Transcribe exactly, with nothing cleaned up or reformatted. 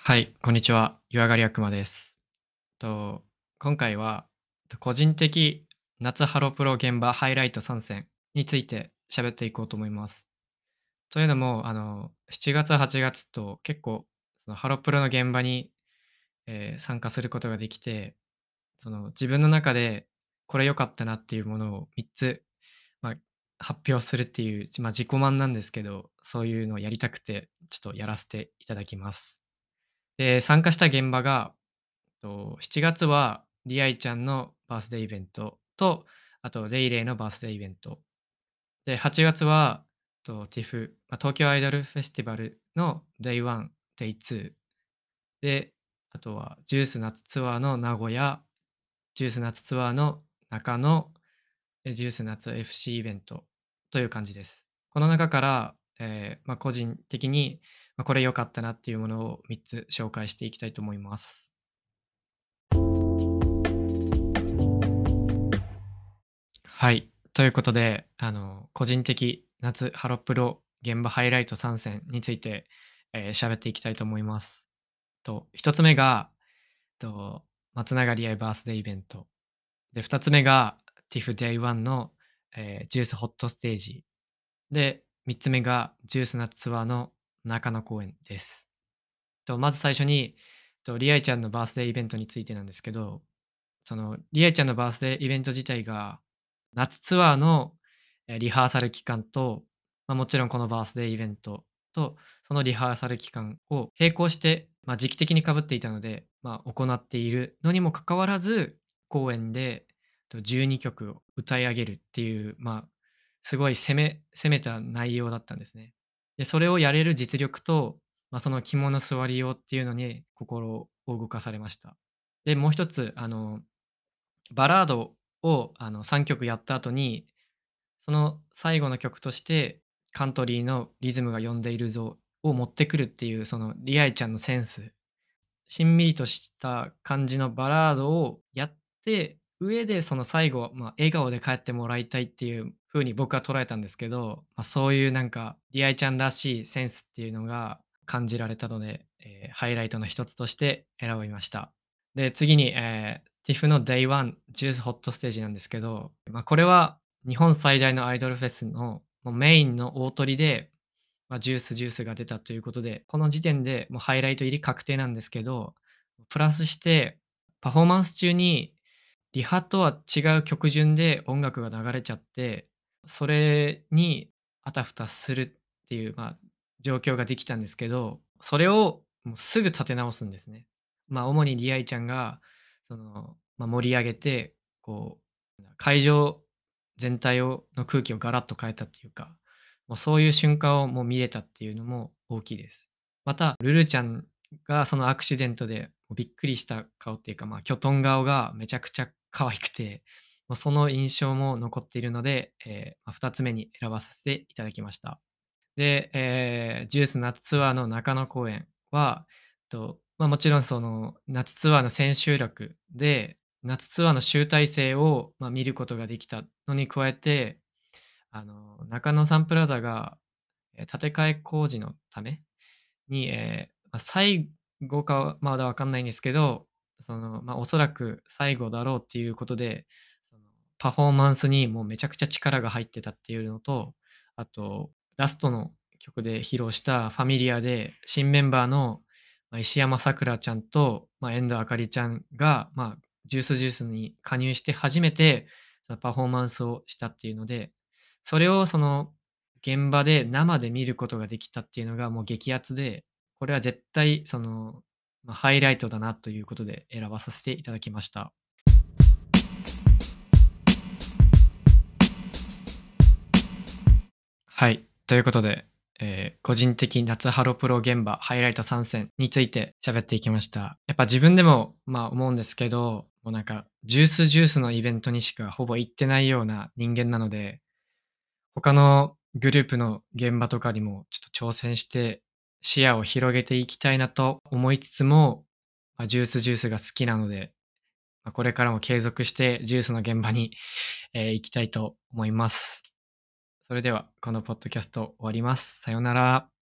はい、こんにちは。湯上がり悪魔です。と、今回は、と個人的夏ハロプロ現場ハイライト参戦について喋っていこうと思います。というのも、あの、しちがつ、はちがつと結構、そのハロプロの現場に、えー参加することができて、その自分の中でこれ良かったなっていうものをみっつ、まあ、発表するっていう、まあ、自己満なんですけど、そういうのをやりたくて、ちょっとやらせていただきます。で、参加した現場がと、しちがつはリアイちゃんのバースデーイベントと、あとレイレイのバースデーイベント。で、はちがつは、と、ティフ、まあ、東京アイドルフェスティバルの デイワン、デイツー。で、あとはジュース夏ツアーの名古屋、ジュース夏ツアーの中野、で、ジュース夏 エフシー イベントという感じです。この中から、えーまあ、個人的に、まあ、これ良かったなっていうものをみっつ紹介していきたいと思います。はい。ということで、あの、個人的夏ハロプロ現場ハイライト参戦について、えー喋っていきたいと思います。と、ひとつめが、と、松永リアイバースデーイベント。で、ふたつめが ティフ デイワンの、えージュースホットステージ。で、みっつめがジュースナッツツアーの中野公演です。と、まず最初に、と、リアイちゃんのバースデーイベントについてなんですけど、その、リアイちゃんのバースデーイベント自体が、夏ツアーの、え、リハーサル期間と、まあ、もちろんこのバースデーイベントと、そのリハーサル期間を並行して、まあ、時期的にかぶっていたので、まあ、行っているのにもかかわらず、公演で、とじゅうにきょくを歌い上げるっていう、まあ、すごい攻め攻めた内容だったんですね。で、それをやれる実力と、まあ、その肝の据わりようっていうのに心を動かされました。で、もう一つ、あのバラードをあのさんきょくやった後に、その最後の曲として、カントリーのリズムが呼んでいるぞを持ってくるっていう、そのリアイちゃんのセンス、しんみりとした感じのバラードをやって、上でその最後、まあ、笑顔で帰ってもらいたいっていう風に僕は捉えたんですけど、まあ、そういうなんかリアイちゃんらしいセンスっていうのが感じられたので、えーハイライトの一つとして選びました。で、次に、えー、ティフ の デイワン ジュースホットステージなんですけど、まあ、これは日本最大のアイドルフェスのもうメインの大トリで、まあ、ジュースジュースが出たということで、この時点でもうハイライト入り確定なんですけど、プラスして、パフォーマンス中にリハとは違う曲順で音楽が流れちゃって、それにあたふたするっていう、まあ、状況ができたんですけど、それをもうすぐ立て直すんですね。まあ、主にリアイちゃんが、その、まあ、盛り上げて、こう、会場全体をの空気をガラッと変えたっていうか、もうそういう瞬間をもう見れたっていうのも大きいです。また、ルルちゃんがそのアクシデントでもうびっくりした顔っていうか、まあ、きょとん顔がめちゃくちゃ可愛くて、もうその印象も残っているので、えーまあ、ふたつめに選ばさせていただきました。で、えージュース夏ツアーの中野公演は、と、まあ、もちろんその夏ツアーの千秋楽で、夏ツアーの集大成を、まあ、見ることができたのに加えて、あの、中野サンプラザが、え、建て替え工事のために、えーま、最後かまだわかんないんですけど、その、ま、おそらく最後だろうっていうことで、その、パフォーマンスにもうめちゃくちゃ力が入ってたっていうのと、あと、ラストの曲で披露したファミリアで、新メンバーの、ま、石山さくらちゃんと、ま、遠藤あかりちゃんが、ま、ジュースジュースに加入して初めて、そのパフォーマンスをしたっていうので、それをその現場で生で見ることができたっていうのがもう激アツで、これは絶対その、ま、ハイライトだなということで選ばさせていただきました。はい。ということで、えー個人的夏ハロプロ現場ハイライト参戦について喋っていきました。やっぱ自分でも、まあ、思うんですけど、もうなんかジュースジュースのイベントにしかほぼ行ってないような人間なので、他のグループの現場とかにもちょっと挑戦して、視野を広げていきたいなと思いつつも、まあ、ジュースジュースが好きなので、まあ、これからも継続してジュースの現場に、えー行きたいと思います。それでは、このポッドキャスト終わります。さようなら。